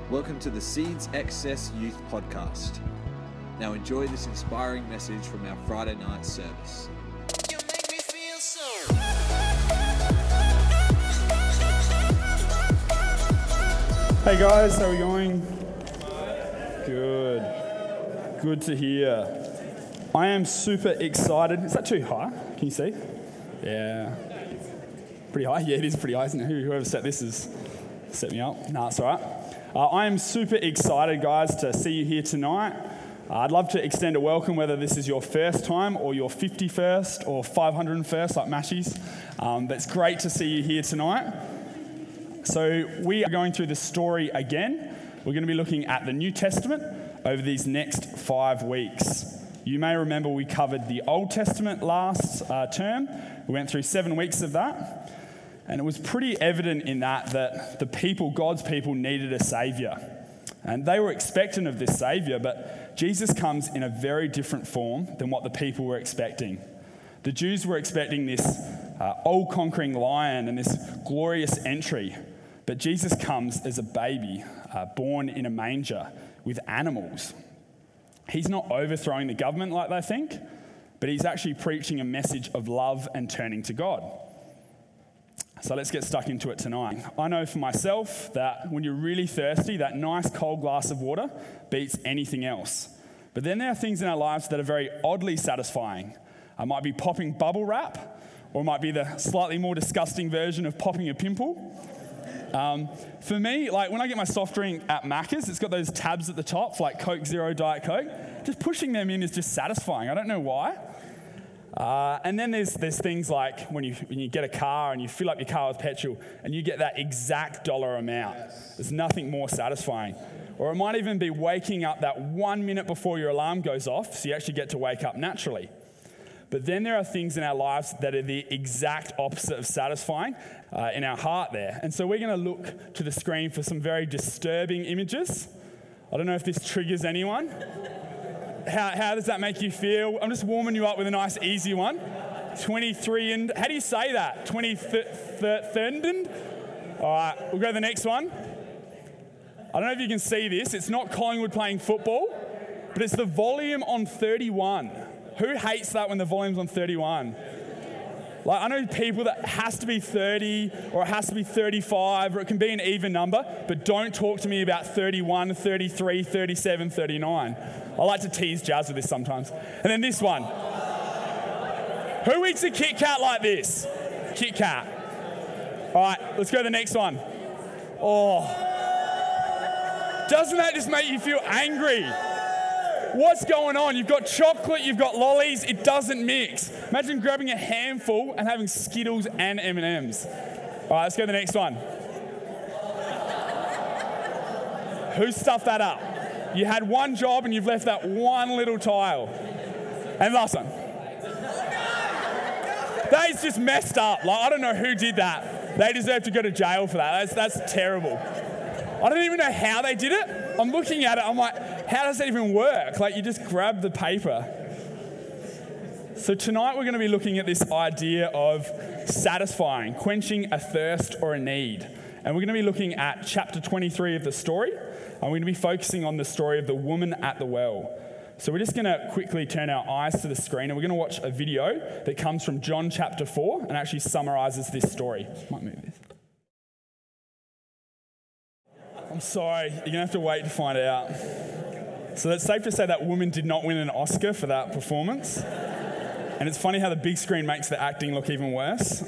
Welcome to the Seeds Access Youth Podcast. Now enjoy this inspiring message from our Friday night service. You make me feel so. Hey guys, how are we going? Good. Good to hear. I am super excited. Is that too high? Can you see? Yeah. Pretty high? Yeah, it is pretty high, isn't it? Whoever set this has set me up. Nah, it's all right. I am super excited, guys, to see you here tonight. I'd love to extend a welcome, whether this is your first time or your 51st or 501st, like Mashies. But it's great to see you here tonight. So we are going through the story again. We're going to be looking at the New Testament over these next 5 weeks. You may remember we covered the Old Testament last term. We went through 7 weeks of that. And it was pretty evident in that the people, God's people, needed a saviour. And they were expectant of this saviour, but Jesus comes in a very different form than what the people were expecting. The Jews were expecting this all-conquering lion and this glorious entry. But Jesus comes as a baby, born in a manger with animals. He's not overthrowing the government like they think, but he's actually preaching a message of love and turning to God. So let's get stuck into it tonight. I know for myself that when you're really thirsty, that nice cold glass of water beats anything else. But then there are things in our lives that are very oddly satisfying. I might be popping bubble wrap, or it might be the slightly more disgusting version of popping a pimple. For me, like when I get my soft drink at Macca's, it's got those tabs at the top for like Coke Zero, Diet Coke. Just pushing them in is just satisfying. I don't know why. And then there's things like when you get a car and you fill up your car with petrol and you get that exact dollar amount. There's nothing more satisfying. Or it might even be waking up that 1 minute before your alarm goes off, so you actually get to wake up naturally. But then there are things in our lives that are the exact opposite of satisfying in our heart there. And so we're going to look to the screen for some very disturbing images. I don't know if this triggers anyone. How does that make you feel? I'm just warming you up with a nice easy one. 23 and... How do you say that? 23rd? All right, we'll go to the next one. I don't know if you can see this. It's not Collingwood playing football, but it's the volume on 31. Who hates that when the volume's on 31? Like, I know people that has to be 30 or it has to be 35 or it can be an even number, but don't talk to me about 31, 33, 37, 39. I like to tease Jazz with this sometimes. And then this one. Who eats a Kit Kat like this? Kit Kat. All right, let's go to the next one. Oh. Doesn't that just make you feel angry? What's going on? You've got chocolate, you've got lollies, it doesn't mix. Imagine grabbing a handful and having Skittles and M&Ms. All right, let's go to the next one. Who stuffed that up? You had one job and you've left that one little tile. And last one. That is just messed up. Like, I don't know who did that. They deserve to go to jail for that. That's terrible. I don't even know how they did it. I'm looking at it, I'm like, how does that even work? Like, you just grab the paper. So tonight we're going to be looking at this idea of satisfying, quenching a thirst or a need. And we're going to be looking at chapter 23 of the story. And we're going to be focusing on the story of the woman at the well. So we're just going to quickly turn our eyes to the screen and we're going to watch a video that comes from John chapter 4 and actually summarizes this story. Might move this. I'm sorry, you're going to have to wait to find out. So it's safe to say that woman did not win an Oscar for that performance. And it's funny how the big screen makes the acting look even worse.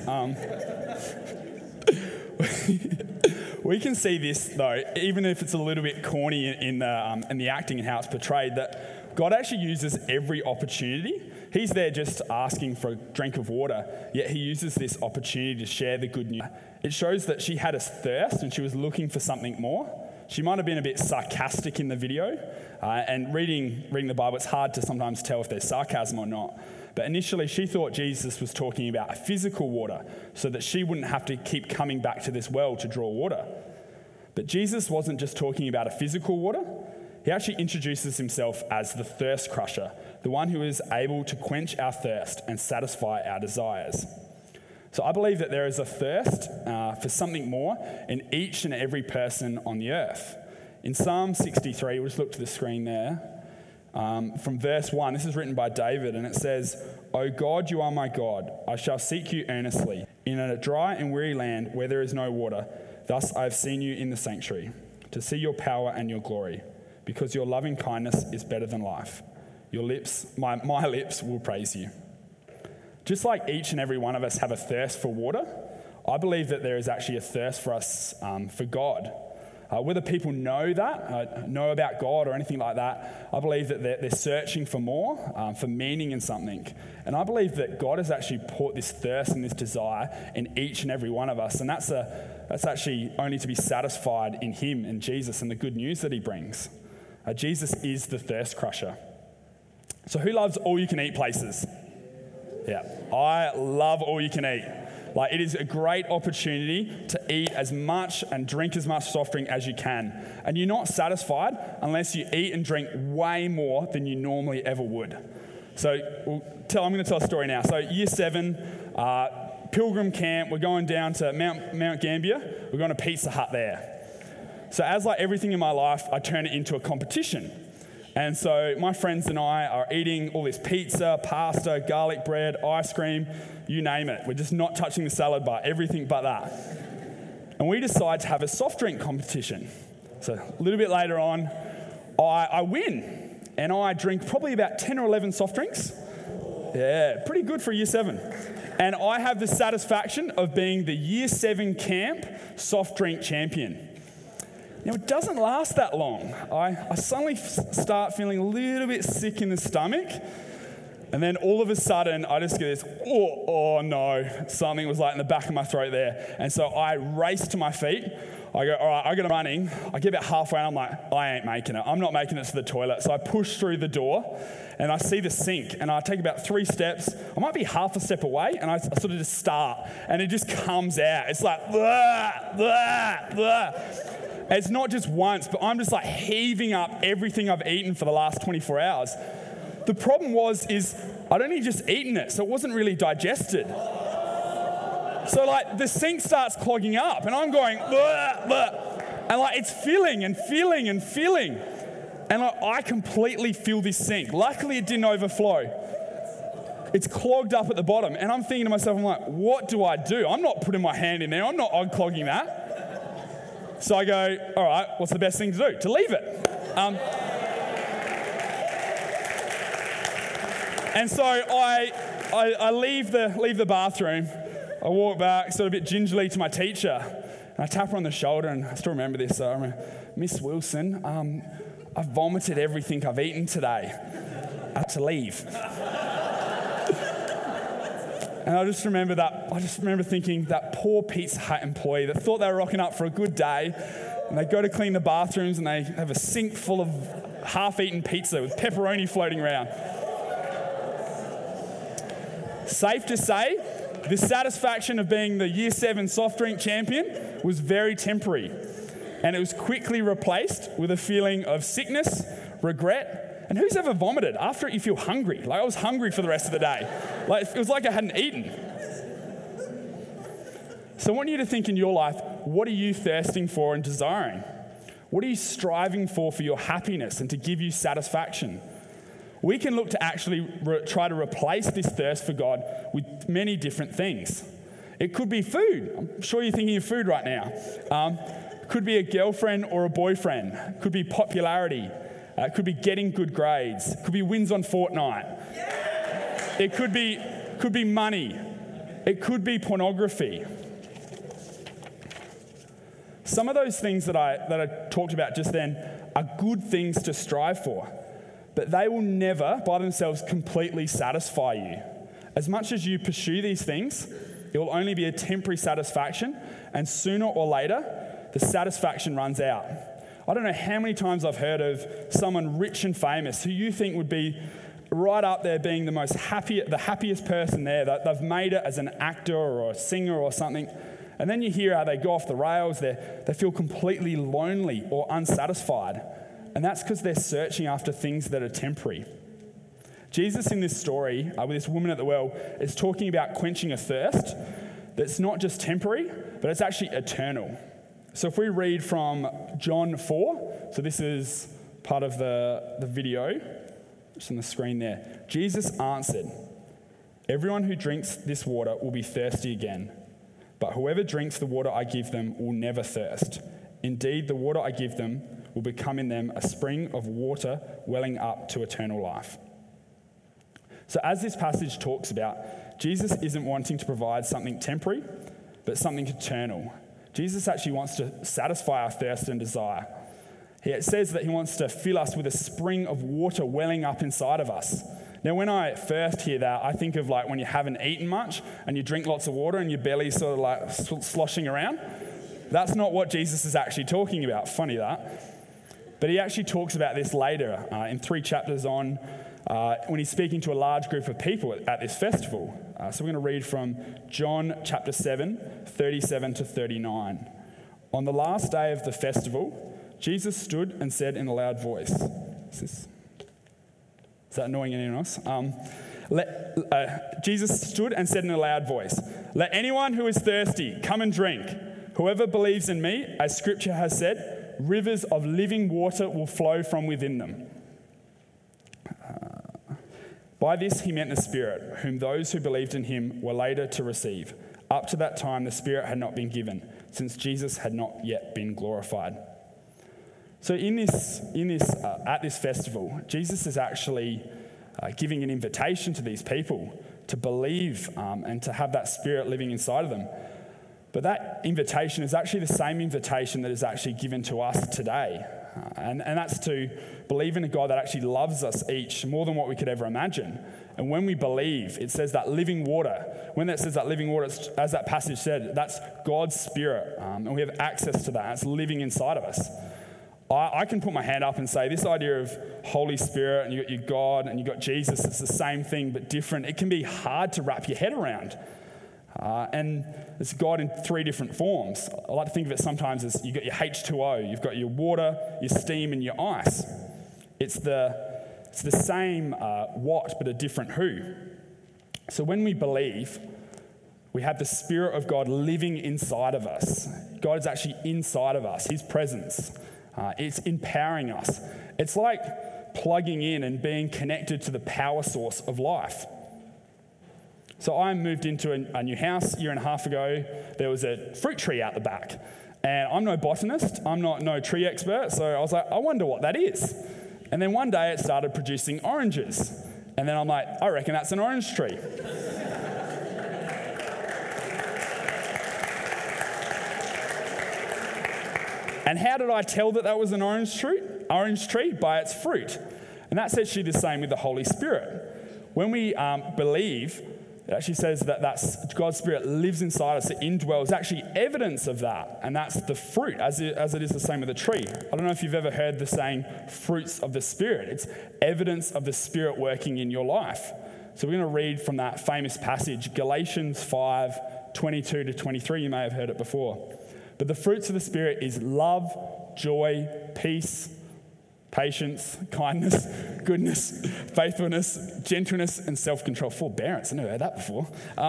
We can see this, though, even if it's a little bit corny in the acting and how it's portrayed, that God actually uses every opportunity. He's there just asking for a drink of water, yet he uses this opportunity to share the good news. It shows that she had a thirst and she was looking for something more. She might have been a bit sarcastic in the video, and reading the Bible, it's hard to sometimes tell if there's sarcasm or not. But initially, she thought Jesus was talking about a physical water so that she wouldn't have to keep coming back to this well to draw water. But Jesus wasn't just talking about a physical water. He actually introduces himself as the thirst crusher, the one who is able to quench our thirst and satisfy our desires. So I believe that there is a thirst for something more in each and every person on the earth. In Psalm 63, we'll just look to the screen there, from verse 1, this is written by David, and it says, "O God, you are my God. I shall seek you earnestly. In a dry and weary land where there is no water, thus I have seen you in the sanctuary, to see your power and your glory, because your loving kindness is better than life. Your lips, my lips will praise you." Just like each and every one of us have a thirst for water, I believe that there is actually a thirst for us for God. Whether people know that, know about God or anything like that, I believe that they're searching for more, for meaning in something. And I believe that God has actually put this thirst and this desire in each and every one of us. And that's actually only to be satisfied in Him and Jesus and the good news that He brings. Jesus is the thirst crusher. So who loves all-you-can-eat places? Yeah, I love all-you-can-eat. Like, it is a great opportunity to eat as much and drink as much soft drink as you can. And you're not satisfied unless you eat and drink way more than you normally ever would. So I'm going to tell a story now. So year 7, pilgrim camp, we're going down to Mount Gambier. We're going to Pizza Hut there. So as like everything in my life, I turn it into a competition. And so my friends and I are eating all this pizza, pasta, garlic bread, ice cream, you name it. We're just not touching the salad bar, everything but that. And we decide to have a soft drink competition. So a little bit later on, I win. And I drink probably about 10 or 11 soft drinks. Yeah, pretty good for year 7. And I have the satisfaction of being the year 7 camp soft drink champion. Now, it doesn't last that long. I suddenly start feeling a little bit sick in the stomach. And then all of a sudden, I just get this, oh no, something was like in the back of my throat there. And so I race to my feet. I go, all right, I get running. I get about halfway and I'm like, I ain't making it. I'm not making it to the toilet. So I push through the door and I see the sink and I take about 3 steps. I might be half a step away and I sort of just start and it just comes out. It's like, blah, blah, blah. It's not just once, but I'm just like heaving up everything I've eaten for the last 24 hours. The problem is I'd only just eaten it, so it wasn't really digested. So like the sink starts clogging up and I'm going, blah, blah. And like it's filling and filling and filling. And like, I completely fill this sink. Luckily it didn't overflow. It's clogged up at the bottom. And I'm thinking to myself, I'm like, what do I do? I'm not putting my hand in there. I'm not unclogging that. So I go, all right, what's the best thing to do? To leave it. And so I leave the bathroom. I walk back sort of a bit gingerly to my teacher. And I tap her on the shoulder, and I still remember this. I remember, Miss Wilson, I've vomited everything I've eaten today. I had to leave. And I just remember thinking that poor Pizza Hut employee that thought they were rocking up for a good day, and they go to clean the bathrooms and they have a sink full of half-eaten pizza with pepperoni floating around. Safe to say, the satisfaction of being the year 7 soft drink champion was very temporary, and it was quickly replaced with a feeling of sickness, regret. And who's ever vomited? After it, you feel hungry. Like I was hungry for the rest of the day. Like it was like I hadn't eaten. So I want you to think in your life, what are you thirsting for and desiring? What are you striving for your happiness and to give you satisfaction? We can look to actually try to replace this thirst for God with many different things. It could be food. I'm sure you're thinking of food right now. Could be a girlfriend or a boyfriend. Could be popularity. It could be getting good grades. It could be wins on Fortnite. It could be money. It could be pornography. Some of those things that I talked about just then are good things to strive for, but they will never, by themselves, completely satisfy you. As much as you pursue these things, it will only be a temporary satisfaction, and sooner or later, the satisfaction runs out. I don't know how many times I've heard of someone rich and famous who you think would be right up there being the happiest person there, that they've made it as an actor or a singer or something, and then you hear how they go off the rails, they feel completely lonely or unsatisfied, and that's because they're searching after things that are temporary. Jesus in this story, with this woman at the well, is talking about quenching a thirst that's not just temporary, but it's actually eternal. So if we read from John 4, So this is part of the video. It's on the screen there. Jesus answered, "Everyone who drinks this water will be thirsty again. But whoever drinks the water I give them will never thirst. Indeed, the water I give them will become in them a spring of water welling up to eternal life." So as this passage talks about, Jesus isn't wanting to provide something temporary, but something eternal. Jesus actually wants to satisfy our thirst and desire. It says that he wants to fill us with a spring of water welling up inside of us. Now, when I first hear that, I think of like when you haven't eaten much and you drink lots of water and your belly's sort of like sloshing around. That's not what Jesus is actually talking about. Funny that. But he actually talks about this later in 3 chapters on when he's speaking to a large group of people at this festival. So we're going to read from John chapter 7, 37 to 39. On the last day of the festival, Jesus stood and said in a loud voice, Is that annoying anyone else? Jesus stood and said in a loud voice, "Let anyone who is thirsty come and drink. Whoever believes in me, as Scripture has said, rivers of living water will flow from within them." By this he meant the Spirit, whom those who believed in him were later to receive. Up to that time the Spirit had not been given, since Jesus had not yet been glorified. So at this festival, Jesus is actually giving an invitation to these people to believe and to have that Spirit living inside of them. But that invitation is actually the same invitation that is actually given to us today. And that's to believe in a God that actually loves us each more than what we could ever imagine. And when we believe, it says that living water. When that says that living water, as that passage said, that's God's Spirit. And we have access to that. It's living inside of us. I can put my hand up and say this idea of Holy Spirit and you've got your God and you've got Jesus, it's the same thing but different. It can be hard to wrap your head around. And it's God in 3 different forms. I like to think of it sometimes as you've got your H2O, you've got your water, your steam and your ice. It's the same what but a different who. So when we believe, we have the Spirit of God living inside of us. God is actually inside of us, his presence. It's empowering us. It's like plugging in and being connected to the power source of life. So I moved into a new house a year and a half ago. There was a fruit tree out the back. And I'm no botanist. I'm not no tree expert. So I was like, I wonder what that is. And then one day it started producing oranges. And then I'm like, I reckon that's an orange tree. And how did I tell that was an orange tree? By its fruit. And that's actually the same with the Holy Spirit. When we believe, it actually says that that's God's Spirit lives inside us, it indwells, actually evidence of that. And that's the fruit, as it is the same with the tree. I don't know if you've ever heard the saying, fruits of the Spirit. It's evidence of the Spirit working in your life. So we're going to read from that famous passage, Galatians 5, 22 to 23. You may have heard it before. But the fruits of the Spirit is love, joy, peace, patience, kindness, goodness, faithfulness, gentleness, and self-control. Forbearance, I never heard that before.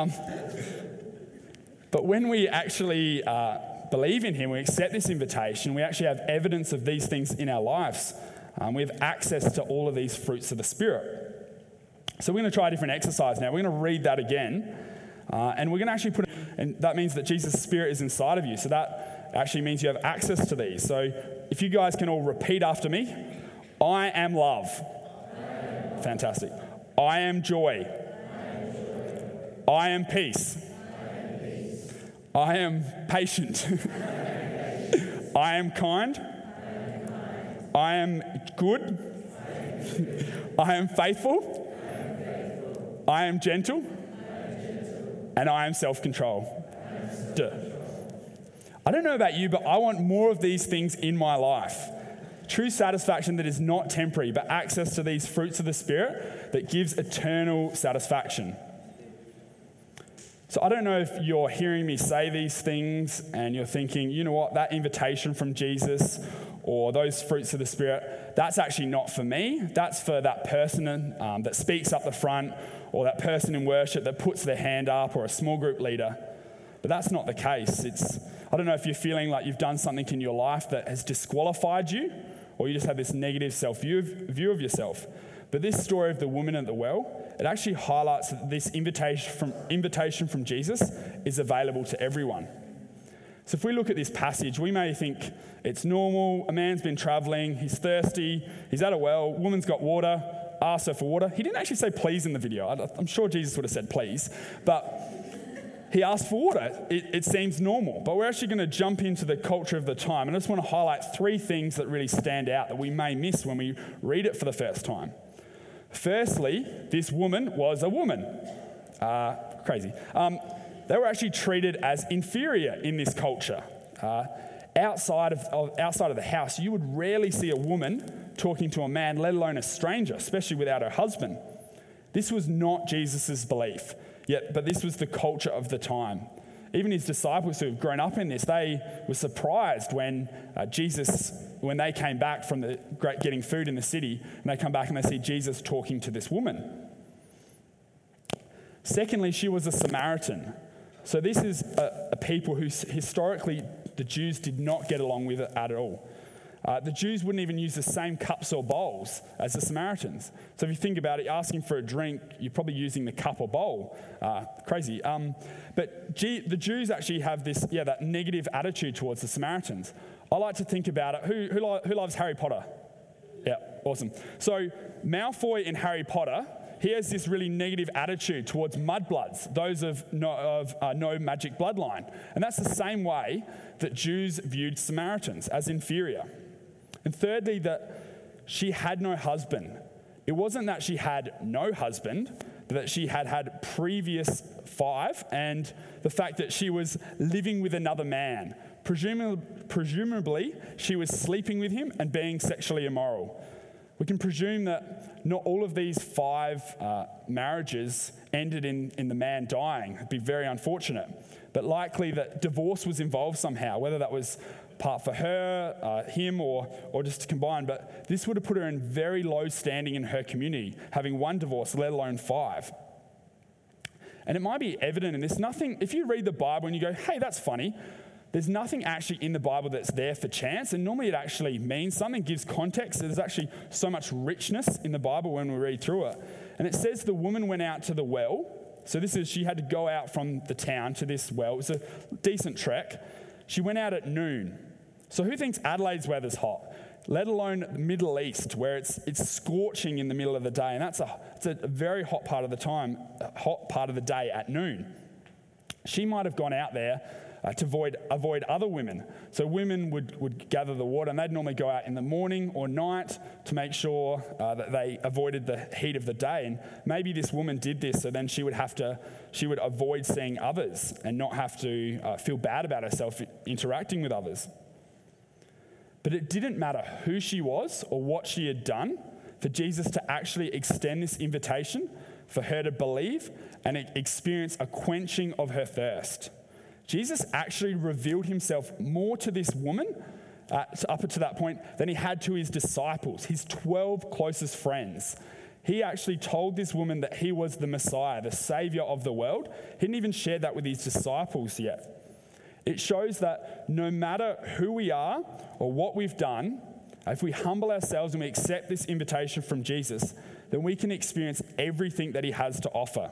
But when we actually believe in him, we accept this invitation, we actually have evidence of these things in our lives. We have access to all of these fruits of the Spirit. So we're going to try a different exercise now. We're going to read that again. And we're going to actually and that means that Jesus' Spirit is inside of you. So that actually means you have access to these. So if you guys can all repeat after me. I am love. Fantastic. I am joy. I am peace. I am patient. I am kind. I am good. I am faithful. I am gentle. And I am self-control. I don't know about you, but I want more of these things in my life. True satisfaction that is not temporary, but access to these fruits of the Spirit that gives eternal satisfaction. So I don't know if you're hearing me say these things and you're thinking, you know what, that invitation from Jesus or those fruits of the Spirit, that's actually not for me. That's for that person that speaks up the front, or that person in worship that puts their hand up, or a small group leader. But that's not the case. I don't know if you're feeling like you've done something in your life that has disqualified you or you just have this negative view of yourself. But this story of the woman at the well, it actually highlights that this invitation from Jesus is available to everyone. So if we look at this passage, we may think it's normal. A man's been traveling, he's thirsty, he's at a well, woman's got water, asks her for water. He didn't actually say please in the video. I'm sure Jesus would have said please, but he asked for water. It seems normal, but we're actually going to jump into the culture of the time. And I just want to highlight 3 things that really stand out that we may miss when we read it for the first time. Firstly, this woman was a woman. Crazy. They were actually treated as inferior in this culture. Outside of the house, you would rarely see a woman talking to a man, let alone a stranger, especially without her husband. This was not Jesus' belief, but this was the culture of the time. Even his disciples who have grown up in this, they were surprised when when they came back from getting food in the city, and they come back and they see Jesus talking to this woman. Secondly, she was a Samaritan. So this is a people who historically the Jews did not get along with at all. The Jews wouldn't even use the same cups or bowls as the Samaritans. So if you think about it, asking for a drink, you're probably using the cup or bowl. Crazy. But the Jews actually have this, that negative attitude towards the Samaritans. I like to think about it. Who loves Harry Potter? Yeah, awesome. So Malfoy in Harry Potter, he has this really negative attitude towards mudbloods, those of no magic bloodline. And that's the same way that Jews viewed Samaritans, as inferior. And thirdly, that she had no husband. It wasn't that she had no husband, but that she had previous 5, and the fact that she was living with another man. Presumably, she was sleeping with him and being sexually immoral. We can presume that not all of these 5 marriages ended in the man dying. It'd be very unfortunate. But likely that divorce was involved somehow, whether that was part for her, him, or just combined. But this would have put her in very low standing in her community, having 1 divorce, let alone 5. And it might be evident in this. If you read the Bible and you go, hey, that's funny, there's nothing actually in the Bible that's there for chance, and normally it actually means something, gives context. There's actually so much richness in the Bible when we read through it. And it says the woman went out to the well. So she had to go out from the town to this well. It was a decent trek. She went out at noon. So who thinks Adelaide's weather's hot? Let alone the Middle East, where it's scorching in the middle of the day. And it's a very hot part of the day at noon. She might have gone out there to avoid other women. So women would gather the water, and they'd normally go out in the morning or night to make sure that they avoided the heat of the day. And maybe this woman did this, so then she would avoid seeing others and not have to feel bad about herself interacting with others. But it didn't matter who she was or what she had done for Jesus to actually extend this invitation for her to believe and experience a quenching of her thirst. Jesus actually revealed himself more to this woman up to that point than he had to his disciples, his 12 closest friends. He actually told this woman that he was the Messiah, the Savior of the world. He didn't even share that with his disciples yet. It shows that no matter who we are or what we've done, if we humble ourselves and we accept this invitation from Jesus, then we can experience everything that he has to offer.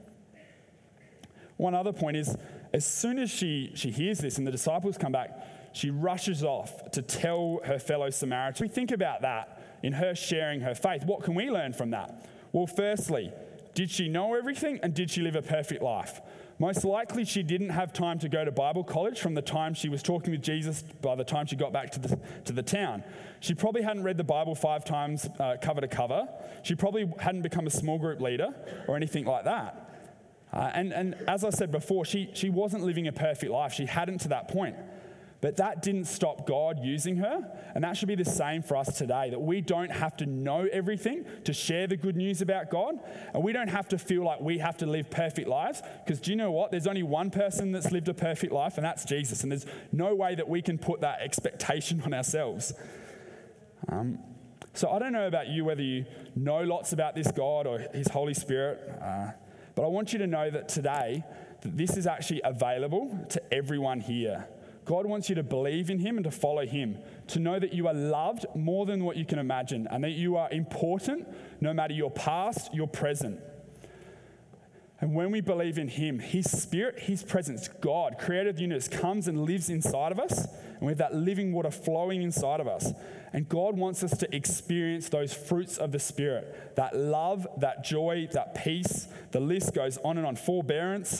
One other point is, as soon as she hears this and the disciples come back, she rushes off to tell her fellow Samaritans. We think about that in her sharing her faith. What can we learn from that? Well, firstly, did she know everything, and did she live a perfect life? Most likely she didn't have time to go to Bible college from the time she was talking with Jesus by the time she got back to the town. She probably hadn't read the Bible 5 times cover to cover. She probably hadn't become a small group leader or anything like that. And as I said before, she wasn't living a perfect life. She hadn't to that point. But that didn't stop God using her. And that should be the same for us today, that we don't have to know everything to share the good news about God. And we don't have to feel like we have to live perfect lives. Because do you know what? There's only one person that's lived a perfect life, and that's Jesus. And there's no way that we can put that expectation on ourselves. So I don't know about you, whether you know lots about this God or his Holy Spirit. But I want you to know that today, that this is actually available to everyone here. God wants you to believe in him and to follow him, to know that you are loved more than what you can imagine and that you are important no matter your past, your present. And when we believe in him, his spirit, his presence, God, creator of the universe, comes and lives inside of us, and we have that living water flowing inside of us. And God wants us to experience those fruits of the Spirit, that love, that joy, that peace. The list goes on and on. Forbearance.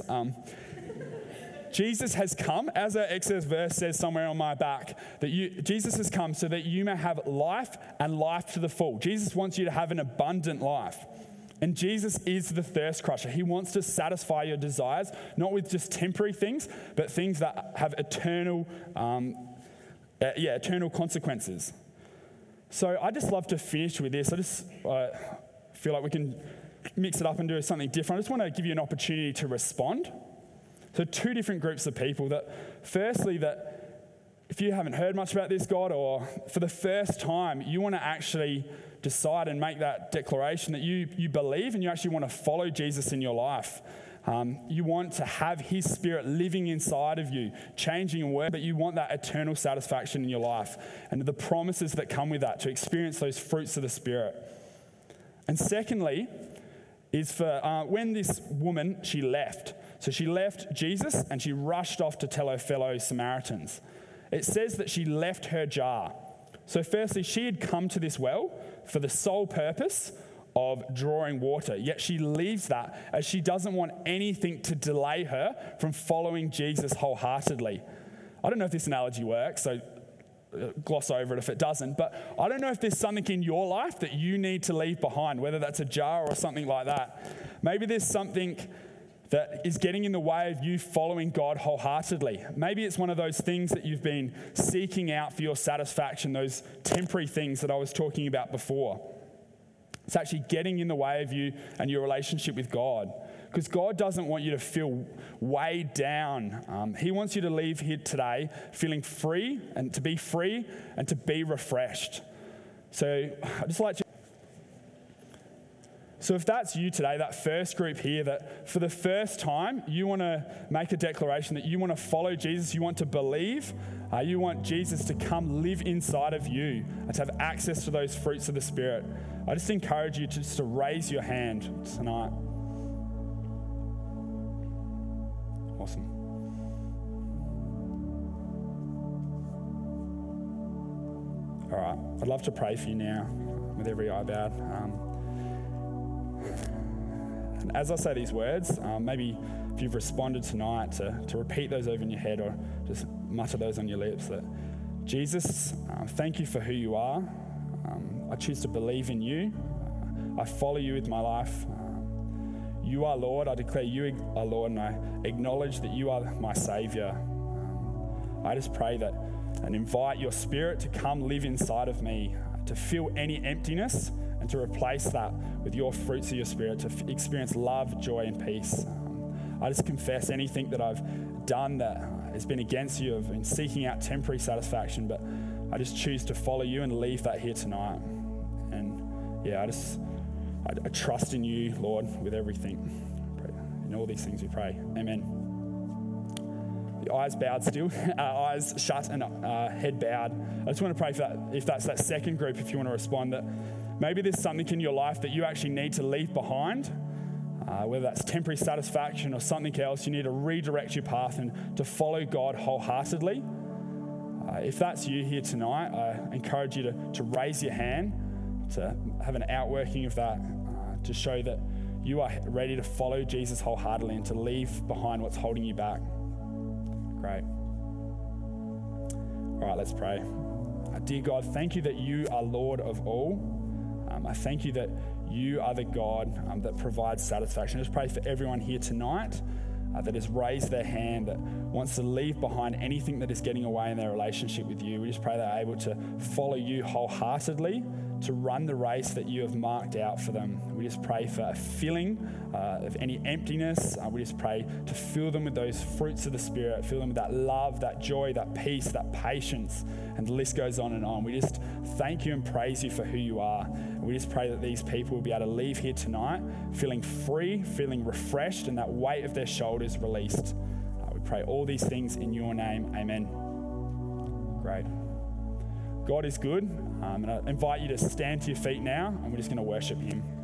Jesus has come, as our Exodus verse says somewhere on my back, Jesus has come so that you may have life and life to the full. Jesus wants you to have an abundant life. And Jesus is the thirst crusher. He wants to satisfy your desires, not with just temporary things, but things that have eternal consequences. So I just love to finish with this. I just feel like we can mix it up and do something different. I just want to give you an opportunity to respond. So two different groups of people. Firstly, that if you haven't heard much about this God, or for the first time, you want to actually decide and make that declaration that you believe and you actually want to follow Jesus in your life. You want to have his spirit living inside of you, changing and working, but you want that eternal satisfaction in your life and the promises that come with that, to experience those fruits of the Spirit. And secondly, is for when this woman, she left. So she left Jesus and she rushed off to tell her fellow Samaritans. It says that she left her jar. So firstly, she had come to this well for the sole purpose of drawing water, yet she leaves that as she doesn't want anything to delay her from following Jesus wholeheartedly. I don't know if this analogy works, so gloss over it if it doesn't, but I don't know if there's something in your life that you need to leave behind, whether that's a jar or something like that. Maybe there's something that is getting in the way of you following God wholeheartedly. Maybe it's one of those things that you've been seeking out for your satisfaction, those temporary things that I was talking about before. It's actually getting in the way of you and your relationship with God. Because God doesn't want you to feel weighed down. He wants you to leave here today feeling free and to be refreshed. So I'd just like to... So if that's you today, that first group here, that for the first time, you want to make a declaration that you want to follow Jesus, you want to believe, you want Jesus to come live inside of you and to have access to those fruits of the Spirit, I just encourage you to raise your hand tonight. Awesome. All right, I'd love to pray for you now with every eye bowed. And as I say these words, maybe if you've responded tonight, to repeat those over in your head or just mutter those on your lips, that Jesus, thank you for who you are. I choose to believe in you. I follow you with my life. You are Lord. I declare you are Lord, and I acknowledge that you are my Saviour. I just pray that and invite your Spirit to come live inside of me, to fill any emptiness and to replace that with your fruits of your Spirit, to experience love, joy, and peace. I just confess anything that I've done that has been against you. I've been seeking out temporary satisfaction, but I just choose to follow you and leave that here tonight. And yeah, I trust in you, Lord, with everything. In all these things we pray. Amen. The eyes bowed still, eyes shut and head bowed. I just want to pray for that, if that's that second group, if you want to respond, that maybe there's something in your life that you actually need to leave behind, whether that's temporary satisfaction or something else. You need to redirect your path and to follow God wholeheartedly. If that's you here tonight, I encourage you to raise your hand, to have an outworking of that, to show that you are ready to follow Jesus wholeheartedly and to leave behind what's holding you back. Great. All right, let's pray. Dear God, thank you that you are Lord of all. I thank you that you are the God that provides satisfaction. I just pray for everyone here tonight that has raised their hand, that wants to leave behind anything that is getting away in their relationship with you. We just pray they're able to follow you wholeheartedly, to run the race that you have marked out for them. We just pray for a filling of any emptiness. We just pray to fill them with those fruits of the Spirit, fill them with that love, that joy, that peace, that patience, and the list goes on and on. We just thank you and praise you for who you are. And we just pray that these people will be able to leave here tonight feeling free, feeling refreshed, and that weight of their shoulders released. We pray all these things in your name. Amen. Great. God is good. And I invite you to stand to your feet now, and we're just going to worship him.